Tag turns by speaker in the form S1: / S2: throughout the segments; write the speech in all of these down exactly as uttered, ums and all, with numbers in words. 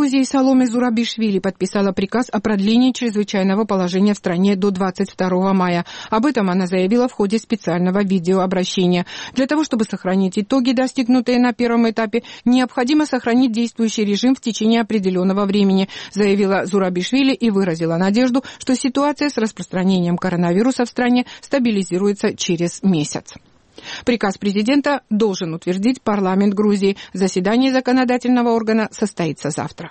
S1: Грузии Саломе Зурабишвили подписала приказ о продлении чрезвычайного положения в стране до двадцать второго мая. Об этом она заявила в ходе специального видеообращения. Для того, чтобы сохранить итоги, достигнутые на первом этапе, необходимо сохранить действующий режим в течение определенного времени, заявила Зурабишвили и выразила надежду, что ситуация с распространением коронавируса в стране стабилизируется через месяц. Приказ президента должен утвердить парламент Грузии. Заседание законодательного органа состоится завтра.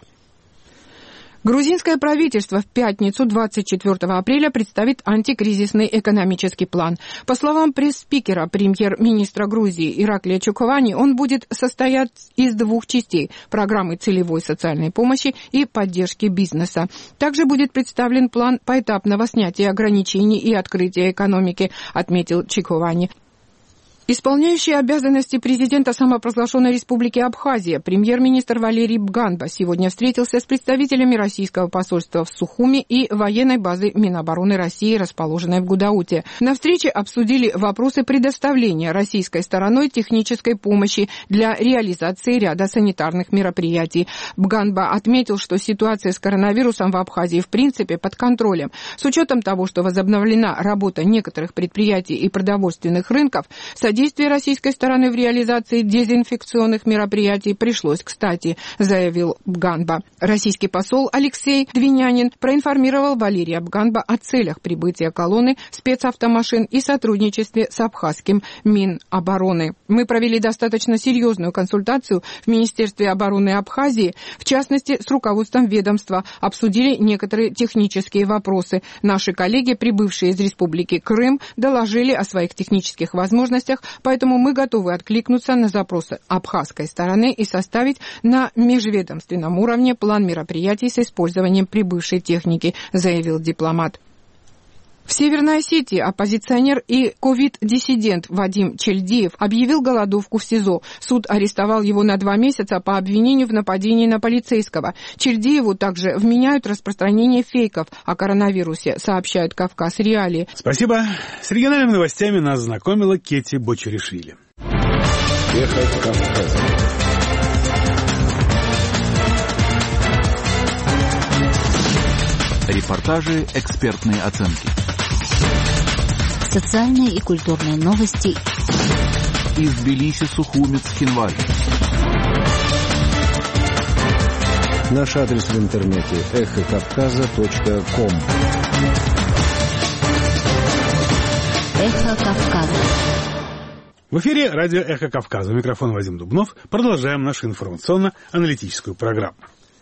S1: Грузинское правительство в пятницу, двадцать четвёртого апреля, представит антикризисный экономический план. По словам пресс-спикера премьер-министра Грузии Ираклия Чукувани, он будет состоять из двух частей – программы целевой социальной помощи и поддержки бизнеса. Также будет представлен план поэтапного снятия ограничений и открытия экономики, отметил Чукувани. Исполняющий обязанности президента самопровозглашенной республики Абхазия премьер-министр Валерий Бганба сегодня встретился с представителями российского посольства в Сухуми и военной базы Минобороны России, расположенной в Гудауте. На встрече обсудили вопросы предоставления российской стороной технической помощи для реализации ряда санитарных мероприятий. Бганба отметил, что ситуация с коронавирусом в Абхазии в принципе под контролем. С учетом того, что возобновлена работа некоторых предприятий и продовольственных рынков, содействие российской стороны в реализации дезинфекционных мероприятий пришлось кстати, заявил Бганба. Российский посол Алексей Двинянин проинформировал Валерия Бганба о целях прибытия колонны спецавтомашин и сотрудничестве с абхазским Минобороны. Мы провели достаточно серьезную консультацию в Министерстве обороны Абхазии, в частности, с руководством ведомства, обсудили некоторые технические вопросы. Наши коллеги, прибывшие из Республики Крым, доложили о своих технических возможностях, поэтому мы готовы откликнуться на запросы абхазской стороны и составить на межведомственном уровне план мероприятий с использованием прибывшей техники, заявил дипломат. В Северной Осетии оппозиционер и ковид-диссидент Вадим Чельдиев объявил голодовку в СИЗО. Суд арестовал его на два месяца по обвинению в нападении на полицейского. Чельдиеву также вменяют распространение фейков о коронавирусе, сообщают Кавказ Реалии.
S2: Спасибо. С региональными новостями нас знакомила Кети Бочеришвили.
S3: Эхо Кавказа.
S4: Репортажи, экспертные оценки.
S5: Социальные и культурные новости.
S4: Из Тбилиси, Сухумец, Хинвали.
S3: Наш адрес в интернете эхо кавказа точка ком.
S5: Эхо Кавказа.
S2: В эфире радио «Эхо Кавказа». У микрофона Вадим Дубнов. Продолжаем нашу информационно-аналитическую программу.